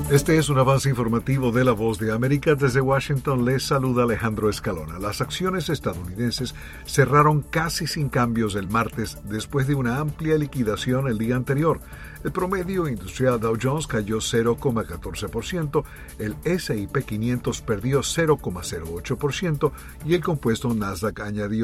Este es un avance informativo de La Voz de América. Desde Washington les saluda Alejandro Escalona. Las acciones estadounidenses cerraron casi sin cambios el martes después de una amplia liquidación el día anterior. El promedio industrial Dow Jones cayó 0,14%, el S&P 500 perdió 0,08% y el compuesto Nasdaq añadió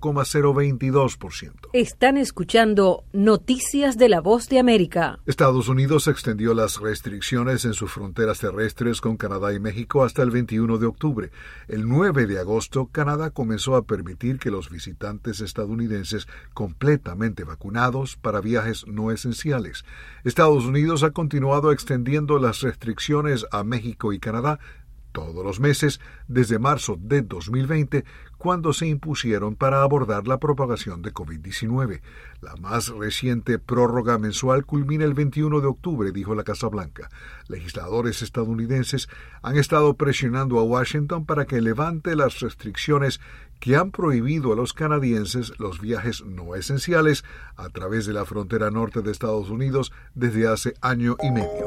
0,022%. Están escuchando Noticias de La Voz de América. Estados Unidos extendió las restricciones en sus fronteras terrestres con Canadá y México hasta el 21 de octubre. El 9 de agosto, Canadá comenzó a permitir que los visitantes estadounidenses completamente vacunados para viajes no esenciales. Estados Unidos ha continuado extendiendo las restricciones a México y Canadá todos los meses desde marzo de 2020, cuando se impusieron para abordar la propagación de COVID-19. La más reciente prórroga mensual culmina el 21 de octubre, dijo la Casa Blanca. Legisladores estadounidenses han estado presionando a Washington para que levante las restricciones que han prohibido a los canadienses los viajes no esenciales a través de la frontera norte de Estados Unidos desde hace año y medio.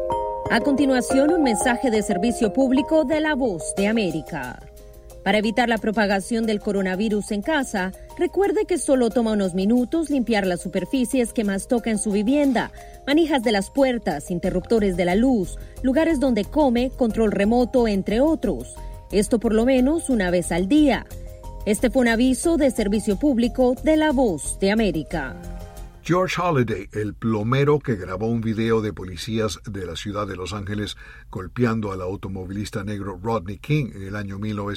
A continuación, un mensaje de servicio público de La Voz de América. Para evitar la propagación del coronavirus en casa, recuerde que solo toma unos minutos limpiar las superficies que más toca en su vivienda, manijas de las puertas, interruptores de la luz, lugares donde come, control remoto, entre otros. Esto por lo menos una vez al día. Este fue un aviso de servicio público de La Voz de América. George Holliday, el plomero que grabó un video de policías de la ciudad de Los Ángeles golpeando al automovilista negro Rodney King en el año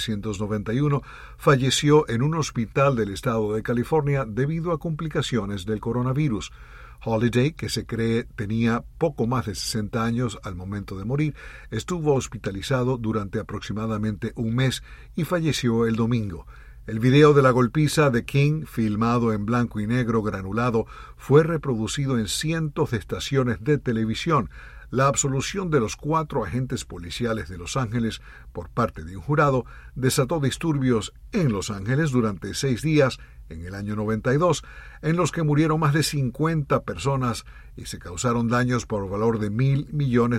1991, falleció en un hospital del estado de California debido a complicaciones del coronavirus. Holliday, que se cree tenía poco más de 60 años al momento de morir, estuvo hospitalizado durante aproximadamente un mes y falleció el domingo. El video de la golpiza de King, filmado en blanco y negro granulado, fue reproducido en cientos de estaciones de televisión. La absolución de los 4 agentes policiales de Los Ángeles por parte de un jurado desató disturbios en Los Ángeles durante 6 días en el año 92, en los que murieron más de 50 personas y se causaron daños por valor de $1,000 millones.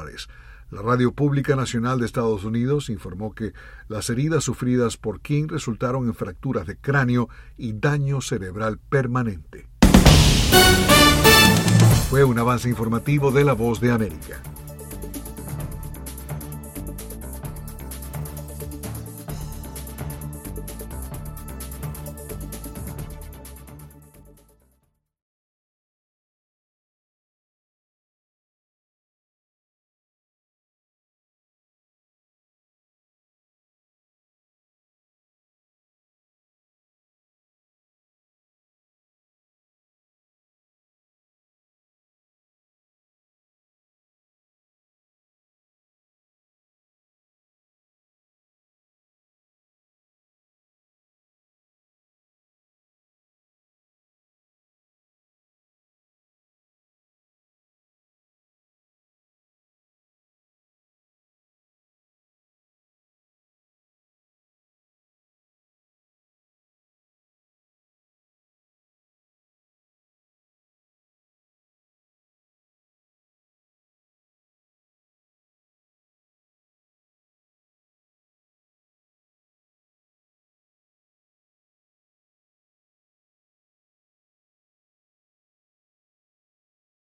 La Radio Pública Nacional de Estados Unidos informó que las heridas sufridas por King resultaron en fracturas de cráneo y daño cerebral permanente. Fue un avance informativo de La Voz de América.